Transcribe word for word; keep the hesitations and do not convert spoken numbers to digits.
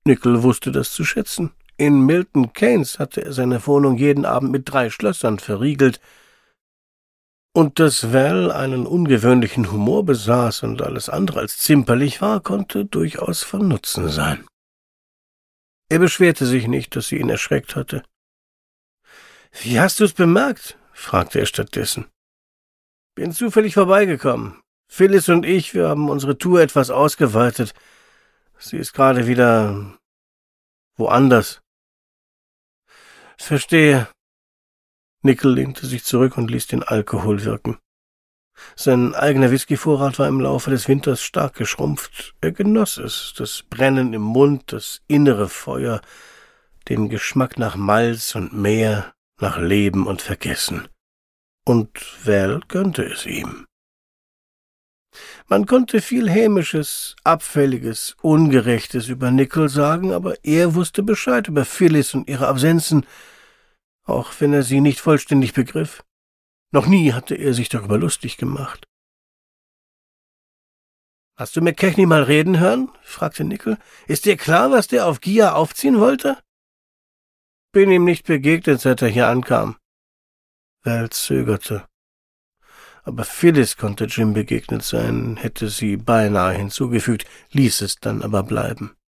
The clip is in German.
Nickel wusste das zu schätzen. In Milton Keynes hatte er seine Wohnung jeden Abend mit drei Schlössern verriegelt. Und dass Val einen ungewöhnlichen Humor besaß und alles andere als zimperlich war, konnte durchaus von Nutzen sein. Er beschwerte sich nicht, dass sie ihn erschreckt hatte. »Wie hast du's bemerkt?« fragte er stattdessen. »Bin zufällig vorbeigekommen. Phyllis und ich, wir haben unsere Tour etwas ausgeweitet. Sie ist gerade wieder woanders.« »Verstehe.« Nickel lehnte sich zurück und ließ den Alkohol wirken. Sein eigener Whiskyvorrat war im Laufe des Winters stark geschrumpft. Er genoss es, das Brennen im Mund, das innere Feuer, den Geschmack nach Malz und Meer, nach Leben und Vergessen. Und Val gönnte es ihm. Man konnte viel Hämisches, Abfälliges, Ungerechtes über Nickel sagen, aber er wusste Bescheid über Phyllis und ihre Absenzen, auch wenn er sie nicht vollständig begriff. Noch nie hatte er sich darüber lustig gemacht. »Hast du McKechnie mal reden hören?« fragte Nickel. »Ist dir klar, was der auf Gia aufziehen wollte?« »Bin ihm nicht begegnet, seit er hier ankam.« Val zögerte. Aber Phyllis konnte Jim begegnet sein, hätte sie beinahe hinzugefügt, ließ es dann aber bleiben.